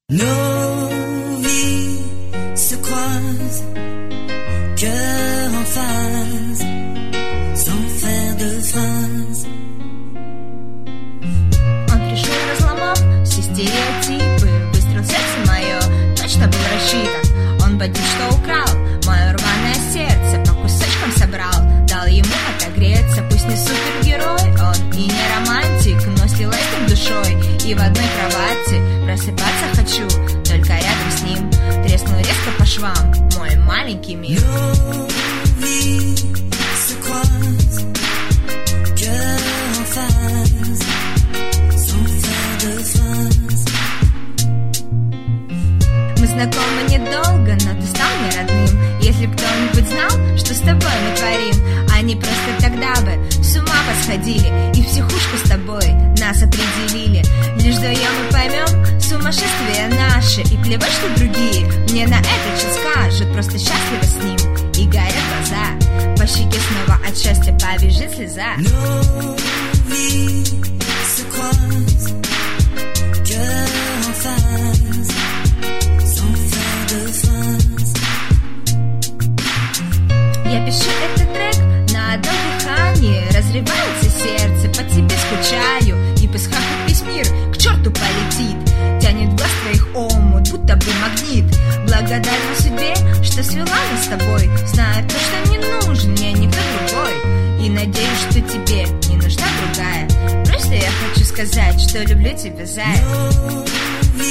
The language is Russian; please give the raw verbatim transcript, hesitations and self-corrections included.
Nos vies se croisent, cœur en phase, sans faire de phrases. Он пришел, разломав все стереотипы, выстрел в сердце мое точно был рассчитан. Он бодит, что украл мое рваное сердце, по кусочкам собрал, дал ему отогреться. Пусть не супергерой, он и не романтик, но слилась с душой, и в одной кровати просыпаться хочу, только рядом с ним треснул резко по швам мой маленький мир. Nos vies se croisent, cœur en phase, sans faire de phrases. Мы знакомы недолго, но ты стал мне родным. Если б кто-нибудь знал, что с тобой мы творим, они просто тогда бы с ума посходили и в психушку с тобой нас определили. Лишь вдвоем мы поймем сумасшествие наше, и плевать, что другие мне на это что скажут. Просто счастлива с ним, и горят глаза, по щеке снова от счастья побежит слеза. Nos vies se croisent, cœur en phase, sans faire de phrases. Я пишу этот трек на одном дыхании, разрывается сердце, по тебе скучаю, и пусть хоть весь мир к черту полетит, тянет глаз твоих омут, будто бы магнит. Благодарна судьбе, что свела нас с тобой, знаю то, что не нужен мне никто другой, и надеюсь, что тебе не нужна другая. Просто я хочу сказать, что люблю тебя, зая. Nos